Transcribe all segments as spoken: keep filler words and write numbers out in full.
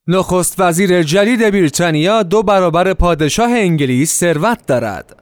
نخست وزیر جدید بریتانیا دو برابر پادشاه انگلیس ثروت دارد.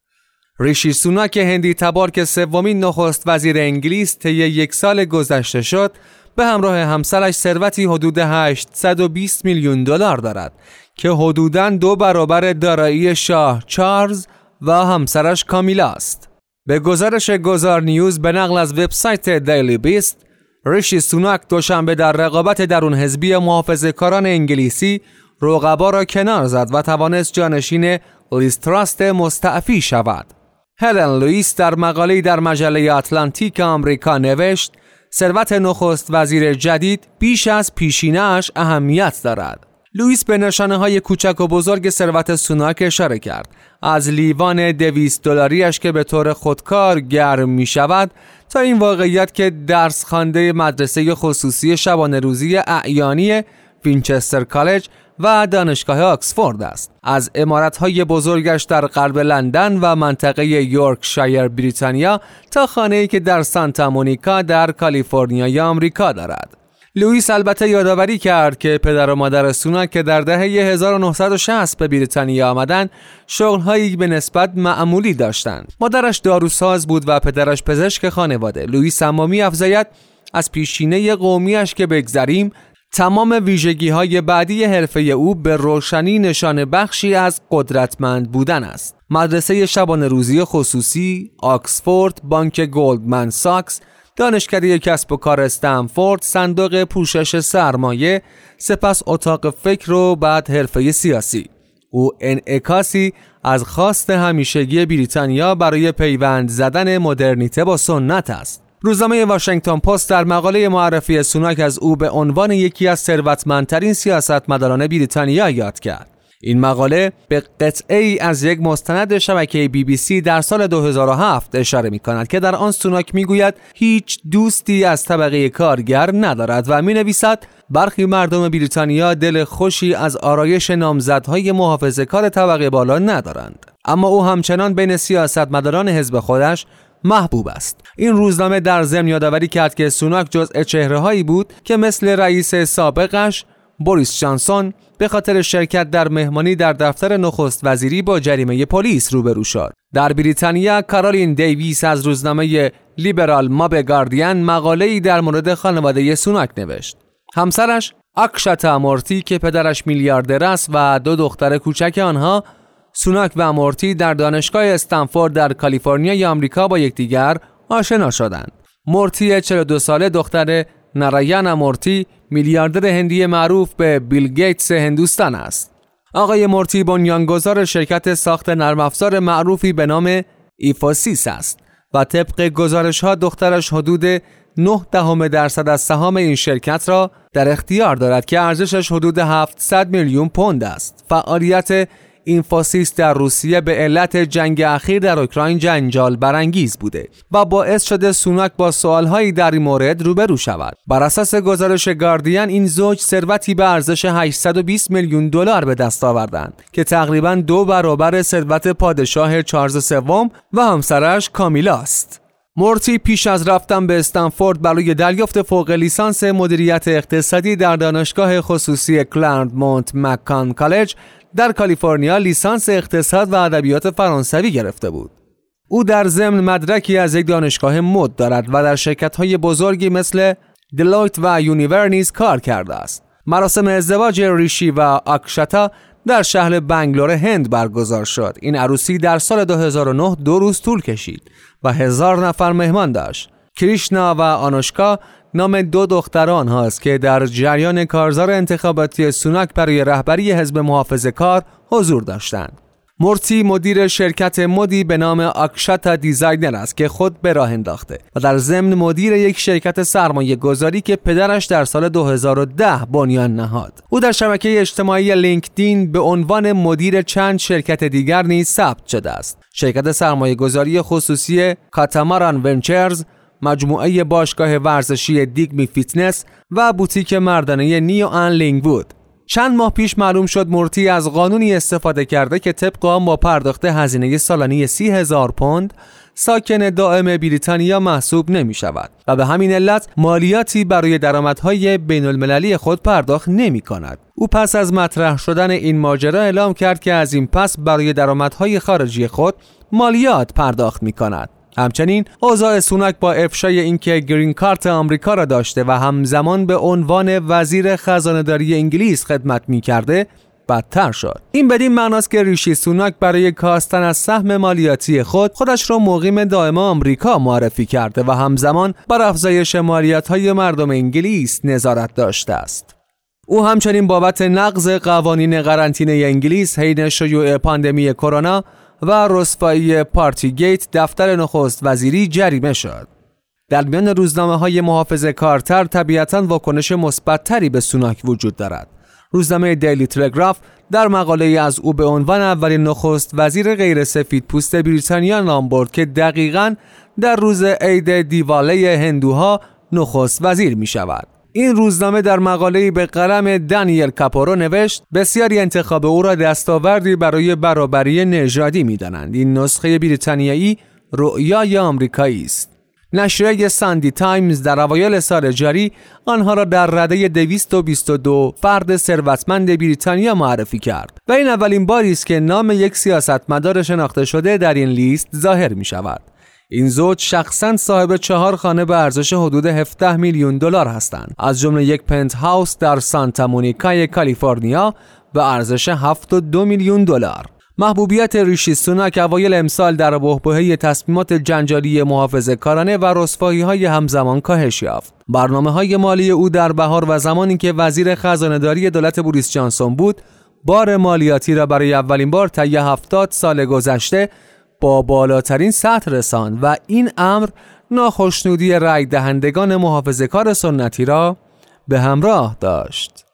ریشی سوناک هندی تبار که سومین نخست وزیر انگلیس طی یک سال گذشته شد، به همراه همسرش ثروتی حدود هشتصد و بیست میلیون دلار دارد که حدوداً دو برابر دارایی شاه چارلز و همسرش کامیلا است. به گزارش گزار نیوز به نقل از وبسایت دیلی بیست، ریشی سوناک دوشنبه در رقابت درون حزبی محافظه‌کاران انگلیسی رقبا را کنار زد و توانست جانشین لیز تراست مستعفی شود. هلن لوئیس در مقاله‌ای در مجله اتلانتیک آمریکا نوشت: ثروت نخست وزیر جدید بیش از پیشینه‌اش اهمیت دارد. لوئیس به نشانه‌های کوچک و بزرگ ثروت سوناک اشاره کرد، از لیوان دویست دلاریش که به طور خودکار گرم می‌شود تا این واقعیت که درس خوانده مدرسه خصوصی شبانه روزی اعیانی وینچستر کالج و دانشگاه آکسفورد است، از عمارت‌های بزرگش در غرب لندن و منطقه یورکشایر بریتانیا تا خانه‌ای که در سانتا مونیکا در کالیفرنیای آمریکا دارد. لوئیس البته یادآوری کرد که پدر و مادر سوناک که در دهه هزار و نهصد و شصت به بریتانیا آمدند، شغل‌هایی به نسبت معمولی داشتند. مادرش داروساز بود و پدرش پزشک خانواده. لوئیس اما می‌افزاید از پیشینه قومیش که بگذریم، تمام ویژگی‌های بعدی حرفه او به روشنی نشان بخشی از قدرتمند بودن است. مدرسه شبانه روزی خصوصی، آکسفورد، بانک گلدمن ساکس، دانشکده کسب و کار استنفورد، صندوق پوشش سرمایه، سپس اتاق فکر و بعد حرفه سیاسی. او انعکاسی از خواست همیشگی بریتانیا برای پیوند زدن مدرنیته با سنت است. روزنامه واشنگتن پست در مقاله معرفی سوناک از او به عنوان یکی از ثروتمندترین سیاستمداران بریتانیا یاد کرد. این مقاله به قطعه‌ای از یک مستند شبکه بی بی سی در سال دو هزار و هفت اشاره می‌کند که در آن سوناک می‌گوید هیچ دوستی از طبقه کارگر ندارد و می‌نویسد برخی مردم بریتانیا دل خوشی از آرایش نامزدهای محافظه‌کار طبقه بالا ندارند، اما او همچنان بین سیاستمداران حزب خودش محبوب است. این روزنامه در ضمن یادآوری کرد که سوناک جزء چهره‌هایی بود که مثل رئیس سابقش بوریس جانسون به خاطر شرکت در مهمانی در دفتر نخست وزیری با جریمه پلیس روبرو شد. در بریتانیا کارولین دیویس از روزنامه لیبرال ماب گاردین مقاله‌ای در مورد خانواده سوناک نوشت. همسرش اکشتا مورتی که پدرش میلیاردر است و دو دختر کوچک آنها، سوناک و مورتی در دانشگاه استنفورد در کالیفرنیای آمریکا با یکدیگر آشنا شدند. مورتی چهل و دو ساله دختر نارایانا مورتی، میلیاردر هندی معروف به بیل گیتس هندوستان است. آقای مورتی بنیانگذار شرکت ساخت نرم افزار معروفی به نام ایفوسیس است و طبق گزارش‌ها دخترش حدود نه دهم درصد از سهام این شرکت را در اختیار دارد که ارزشش حدود هفتصد میلیون پوند است. فعالیت اینفوسیس در روسیه به علت جنگ اخیر در اوکراین جنجال برانگیز بوده و باعث شده سوناک با سوالهایی در این مورد روبرو شود. بر اساس گزارش گاردین این زوج ثروتی به ارزش هشتصد و بیست میلیون دلار به دست آوردند که تقریباً دو برابر ثروت پادشاه چارلز سوم و همسرش کامیلا است. مورتی پیش از رفتن به استنفورد برای دریافت فوق لیسانس مدیریت اقتصادی در دانشگاه خصوصی کلارمونت مکان کالج در کالیفرنیا لیسانس اقتصاد و ادبیات فرانسوی گرفته بود. او در ضمن مدرکی از یک دانشگاه مد دارد و در شرکت‌های بزرگی مثل دلویت و یونیور نیز کار کرده است. مراسم ازدواج ریشی و اکشتا در شهر بنگلور هند برگزار شد. این عروسی در سال دو هزار و نه دو روز طول کشید و هزار نفر مهمان داشت. کریشنا و آنوشکا نام دو دختر آنهاست که در جریان کارزار انتخاباتی سوناک برای رهبری حزب محافظه‌کار حضور داشتند. مورتی مدیر شرکت مدی به نام اکشتا دیزاینر است که خود به راه انداخته و در ضمن مدیر یک شرکت سرمایه گذاری که پدرش در سال دو هزار و ده بنیان نهاد. او در شبکه اجتماعی لینکدین به عنوان مدیر چند شرکت دیگر نیز ثبت شده است. شرکت سرمایه گذاری خصوصی کاتاماران ونچرز، مجموعه باشگاه ورزشی دیگمی فیتنس و بوتیک مردانه نیو آن لینگوود. چند ماه پیش معلوم شد مورتی از قانونی استفاده کرده که طبق آن با پرداخت هزینه سالانه سی هزار پوند ساکن دائم بریتانیا محسوب نمی شود و به همین علت مالیاتی برای درآمدهای بین المللی خود پرداخت نمی کند. او پس از مطرح شدن این ماجرا اعلام کرد که از این پس برای درآمدهای خارجی خود مالیات پرداخت می کند. همچنین اوضاع سوناک با افشای اینکه گرین کارت آمریکا را داشته و همزمان به عنوان وزیر خزانه‌داری انگلیس خدمت می‌کرده بدتر شد. این بدین معناست که ریشی سوناک برای کاستن از سهم مالیاتی خود خودش را مقیم دائم آمریکا معرفی کرده و همزمان بر افزایش مالیات‌های مردم انگلیس نظارت داشته است. او همچنین بابت نقض قوانین قرنطینه انگلیس حین شیوع پاندمی کرونا و رسوایی پارتیگیت دفتر نخست وزیری جریمه شد. در میان روزنامه‌های محافظه‌کارتر طبیعتاً واکنش مثبت‌تری به سوناک وجود دارد. روزنامه دیلی تلگراف در مقاله‌ای از او به عنوان اولین نخست وزیر غیر سفیدپوست بریتانیا نام برد که دقیقاً در روز عید دیوالی هندوها نخست وزیر می‌شود. این روزنامه در مقاله‌ای به قلم دانیل کاپورو نوشت بسیاری انتخاب او را دستاوردی برای برابری نژادی می‌دانند. این نسخه بریتانیایی رؤیای آمریکایی است. نشریه ساندی تایمز در اوایل سال جاری آنها را در رده دویست و بیست و دو فرد ثروتمند بریتانیا معرفی کرد و این اولین باری است که نام یک سیاستمدار شناخته شده در این لیست ظاهر می‌شود. این زوج شخصاً صاحب چهار خانه به ارزش حدود هفده میلیون دلار هستند، از جمله یک پنت هاوس در سانتا مونیکای کالیفرنیا به ارزش هفتاد و دو میلیون دلار. محبوبیت ریشی سوناک اوایل امسال در بحبوحه تصمیمات جنجالی محافظه‌کارانه و رسوایی‌های همزمان کاهش یافت. برنامه‌های مالی او در بهار و زمانی که وزیر خزانه‌داری دولت بوریس جانسون بود، بار مالیاتی را برای اولین بار طی هفتاد سال گذشته با بالاترین سطح رساند و این امر ناخشنودی رای دهندگان محافظه‌کار سنتی را به همراه داشت.